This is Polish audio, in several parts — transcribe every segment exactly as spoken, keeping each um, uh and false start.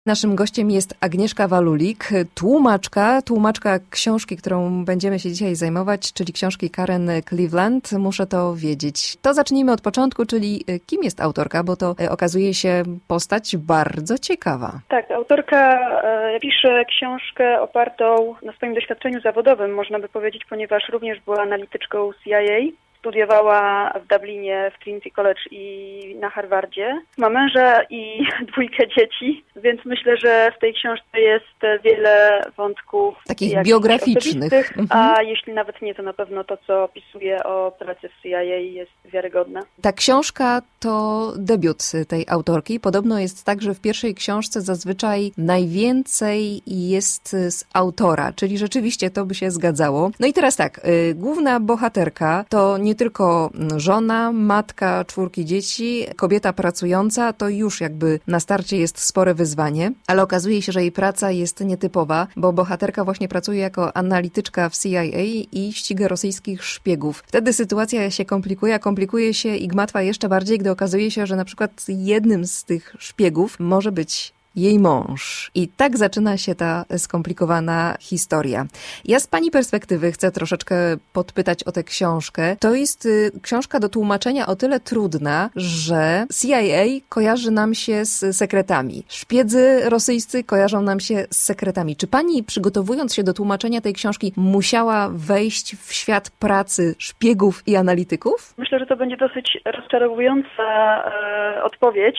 Naszym gościem jest Agnieszka Walulik, tłumaczka, tłumaczka książki, którą będziemy się dzisiaj zajmować, czyli książki Karen Cleveland. Muszę to wiedzieć. To zacznijmy od początku, czyli kim jest autorka, bo to okazuje się postać bardzo ciekawa. Tak, autorka e, pisze książkę opartą na swoim doświadczeniu zawodowym, można by powiedzieć, ponieważ również była analityczką C I A. Studiowała w Dublinie, w Trinity College i na Harvardzie. Ma męża i dwójkę dzieci, więc myślę, że w tej książce jest wiele wątków takich biograficznych. Mhm. A jeśli nawet nie, to na pewno to, co opisuje o pracy w C I A, jest wiarygodne. Ta książka to debiut tej autorki. Podobno jest tak, że w pierwszej książce zazwyczaj najwięcej jest z autora, czyli rzeczywiście to by się zgadzało. No i teraz tak, y, główna bohaterka to nie tylko żona, matka czwórki dzieci, kobieta pracująca, to już jakby na starcie jest spore wyzwanie, ale okazuje się, że jej praca jest nietypowa, bo bohaterka właśnie pracuje jako analityczka w C I A i ściga rosyjskich szpiegów. Wtedy sytuacja się komplikuje, a komplikuje się i gmatwa jeszcze bardziej, gdy okazuje się, że na przykład jednym z tych szpiegów może być jej mąż. I tak zaczyna się ta skomplikowana historia. Ja z pani perspektywy chcę troszeczkę podpytać o tę książkę. To jest y, książka do tłumaczenia o tyle trudna, że C I A kojarzy nam się z sekretami. Szpiedzy rosyjscy kojarzą nam się z sekretami. Czy pani, przygotowując się do tłumaczenia tej książki, musiała wejść w świat pracy szpiegów i analityków? Myślę, że to będzie dosyć rozczarowująca e, odpowiedź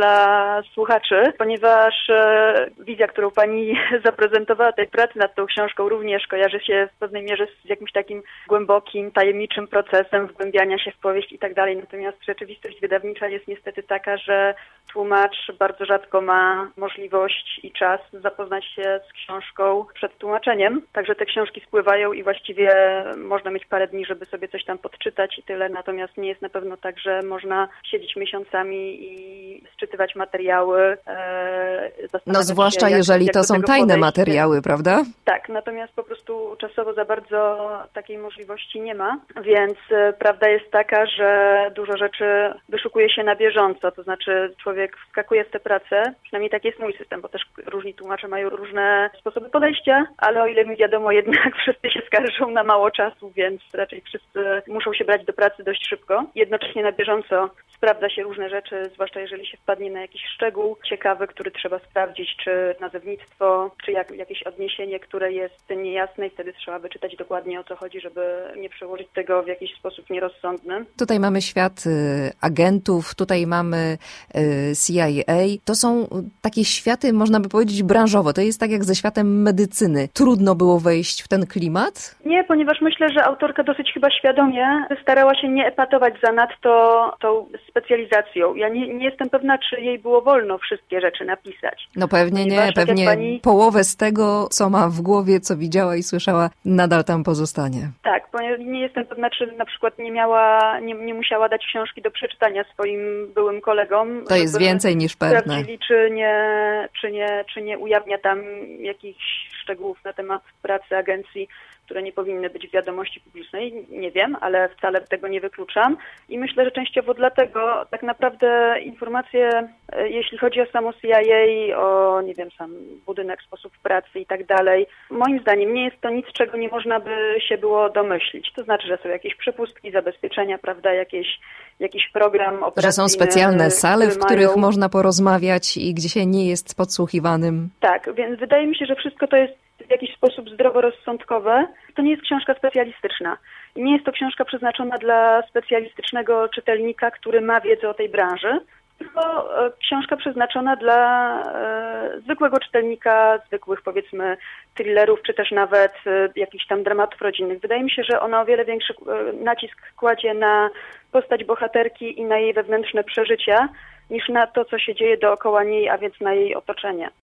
dla słuchaczy, ponieważ Ponieważ e, wizja, którą pani zaprezentowała tej pracy nad tą książką, również kojarzy się w pewnej mierze z jakimś takim głębokim, tajemniczym procesem wgłębiania się w powieść i tak dalej. Natomiast rzeczywistość wydawnicza jest niestety taka, że tłumacz bardzo rzadko ma możliwość i czas zapoznać się z książką przed tłumaczeniem. Także te książki spływają i właściwie można mieć parę dni, żeby sobie coś tam podczytać i tyle. Natomiast nie jest na pewno tak, że można siedzieć miesiącami i sczytywać materiały. E, No zwłaszcza się, jak, jeżeli jak to są tajne podejść. materiały, prawda? Tak, natomiast po prostu czasowo za bardzo takiej możliwości nie ma, więc e, prawda jest taka, że dużo rzeczy wyszukuje się na bieżąco, to znaczy człowiek wskakuje w tę pracę, przynajmniej tak jest mój system, bo też różni tłumacze mają różne sposoby podejścia, ale o ile mi wiadomo, jednak wszyscy się skarżą na mało czasu, więc raczej wszyscy muszą się brać do pracy dość szybko. Jednocześnie na bieżąco sprawdza się różne rzeczy, zwłaszcza jeżeli się wpadnie na jakiś szczegół ciekawy, który trzeba sprawdzić, czy nazewnictwo, czy jak, jakieś odniesienie, które jest niejasne i wtedy trzeba wyczytać dokładnie, o co chodzi, żeby nie przełożyć tego w jakiś sposób nierozsądny. Tutaj mamy świat y, agentów, tutaj mamy y, C I A. To są takie światy, można by powiedzieć, branżowo. To jest tak jak ze światem medycyny. Trudno było wejść w ten klimat? Nie, ponieważ myślę, że autorka dosyć chyba świadomie starała się nie epatować zanadto tą specjalizacją. Ja nie, nie jestem pewna, czy jej było wolno wszystkie rzeczy napisać. No pewnie ponieważ, nie, tak pewnie pani... połowę z tego, co ma w głowie, co widziała i słyszała, nadal tam pozostanie. Tak, ponieważ nie jestem pewna, czy na przykład nie miała, nie, nie musiała dać książki do przeczytania swoim byłym kolegom. To jest więcej niż pewne. Sprawdzili, czy nie, czy nie, czy nie ujawnia tam jakichś szczegółów na temat pracy agencji, które nie powinny być w wiadomości publicznej. Nie wiem, ale wcale tego nie wykluczam. I myślę, że częściowo dlatego tak naprawdę informacje, jeśli chodzi o samo C I A, o, nie wiem, sam budynek, sposób pracy i tak dalej, moim zdaniem nie jest to nic, czego nie można by się było domyślić. To znaczy, że są jakieś przepustki, zabezpieczenia, prawda, jakieś, jakiś program operacyjny. Że są specjalne sale, w których mają... można porozmawiać i gdzie się nie jest podsłuchiwanym. Tak, więc wydaje mi się, że wszystko to jest w jakiś sposób zdroworozsądkowe. To nie jest książka specjalistyczna. I nie jest to książka przeznaczona dla specjalistycznego czytelnika, który ma wiedzę o tej branży, tylko e, książka przeznaczona dla e, zwykłego czytelnika, zwykłych powiedzmy thrillerów, czy też nawet e, jakichś tam dramatów rodzinnych. Wydaje mi się, że ona o wiele większy e, nacisk kładzie na postać bohaterki i na jej wewnętrzne przeżycia, niż na to, co się dzieje dookoła niej, a więc na jej otoczenie.